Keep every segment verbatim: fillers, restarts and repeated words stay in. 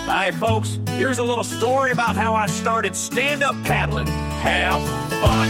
Hi, folks. Here's a little story about how I started stand-up paddling. Have fun.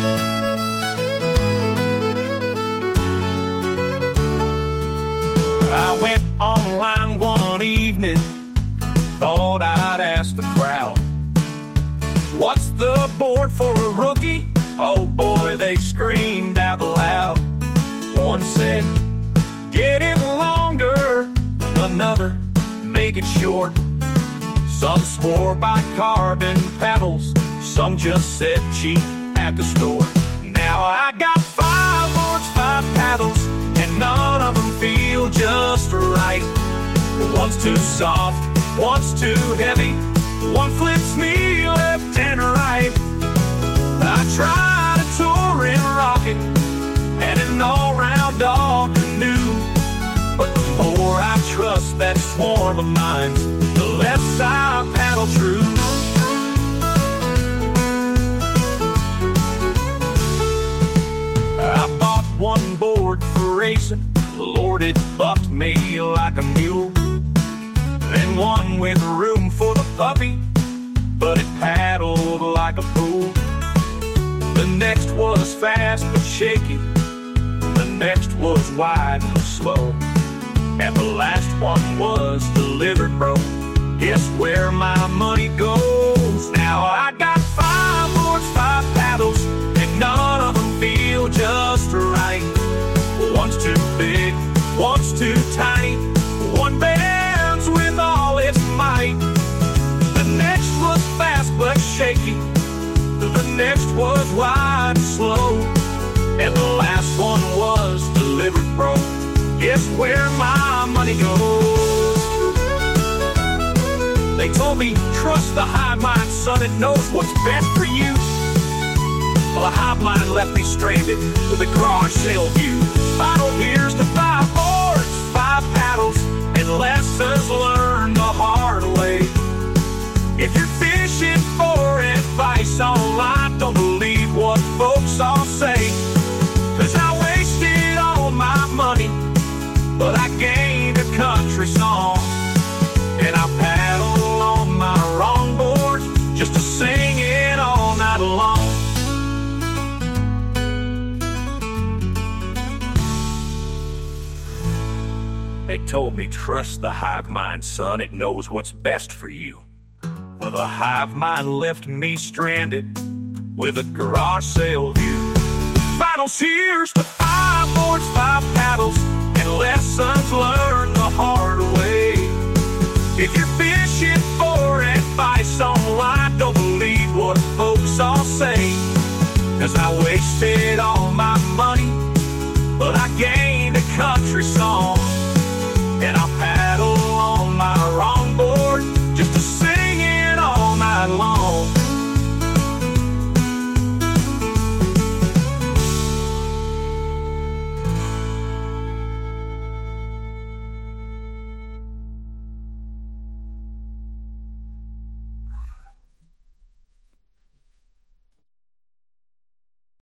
I went online one evening, thought I'd ask the crowd, what's the board for a rookie? Oh boy, they screamed out loud. One said, get it longer. Another, make it short. Some swore by carbon paddles, some just said cheap at the store. Now I got five boards, five paddles, and none of them feel just right. One's too soft, one's too heavy, one flips me left and right. I tried a touring rocket and an all-round dog canoe, but the more I trust that swarm of mines, the less I paddle true. I bought one board for racing, Lord, it bucked me like a mule. Then one with room for the puppy, but it paddled like a fool. The next was fast but shaky, the next was wide and slow, and the last one was delivered broke. Guess where my money goes? Now I got five boards, five paddles, and none of them feel just right. One's too big, one's too tight, one bends with all its might. The next was fast but shaky, the next was wide and slow, and the last one was delivered broke. Guess where my money goes? They told me, trust the hive mind, son, it knows what's best for you. Well, the hive mind left me stranded with a garage sale view. Final here's to five boards, five paddles, and lessons learned the hard way. If you're fishing for advice online, don't believe what folks all say. Cause I wasted all my money, but I gained a country song. And I paddle on my wrong board just to sing it all night long. They told me, trust the hive mind, son, it knows what's best for you. Well, the hive mind left me stranded with a garage sale view. Final cheers to five boards, five paddles, and lessons learned the hard way. If you're fishing for advice online, don't believe what folks all say. Cause I wasted all my money, but I gained a country song.